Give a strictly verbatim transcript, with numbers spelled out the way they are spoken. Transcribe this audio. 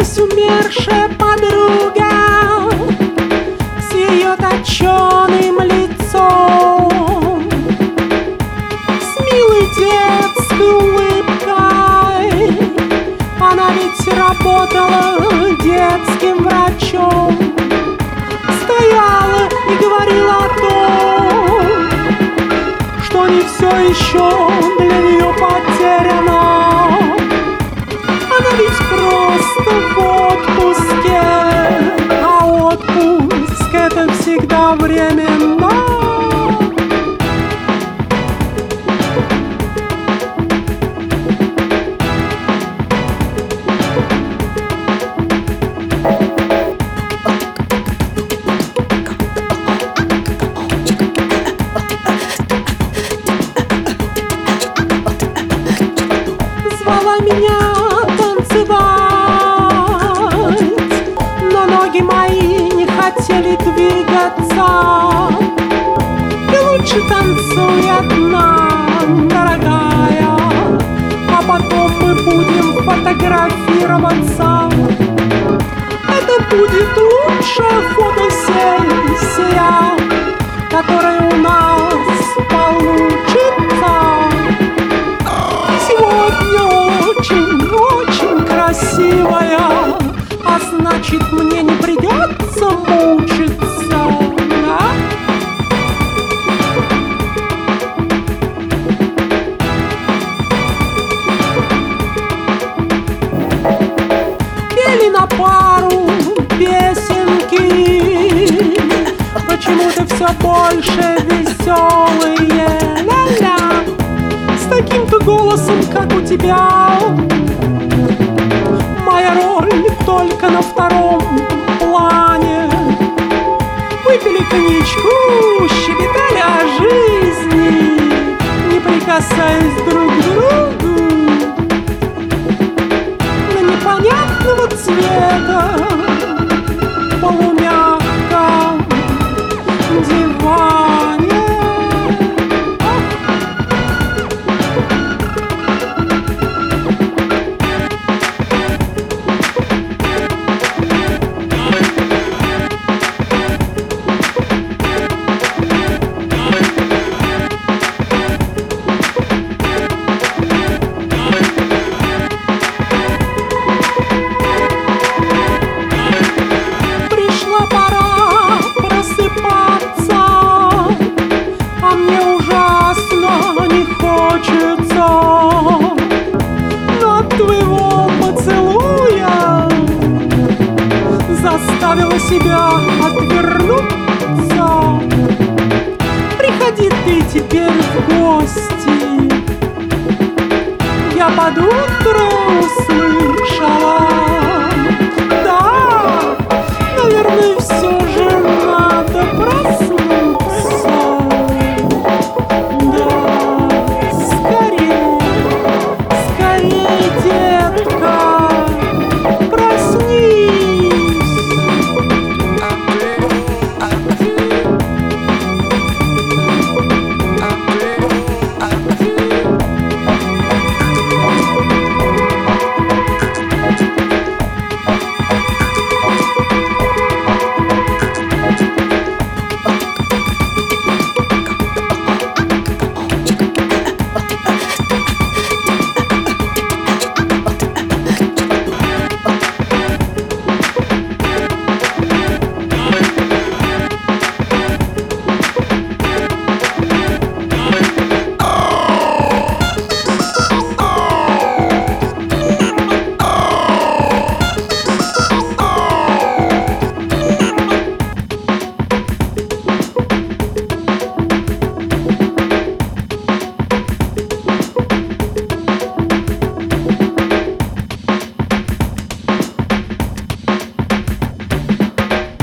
Снилась умершая подруга с ее точеным лицом, с милой детской улыбкой. Она ведь работала детским врачом, стояла и говорила о том, что не все еще для нее потеряно. Она ведь просто в отпуске, а отпуск — это всегда временно. Звала меня танцевать, но ноги мои не хотели двигаться. Ты лучше танцуй одна, дорогая, а потом мы будем фотографироваться. Это будет лучшая фотосессия, которая у нас получится. Сегодня очень-очень красивая, а значит, мне не придется мучиться, да? Пели на пару песенки, почему-то все больше веселые. Ля-ля. С таким-то голосом, как у тебя, моя роль только на втором плане. Выпили коньячку, щебетали о жизни, не прикасаясь друг к другу, на непонятного цвета полумягком диване. Заставила себя отвернуться. Приходи ты теперь в гости. Я под утро услышала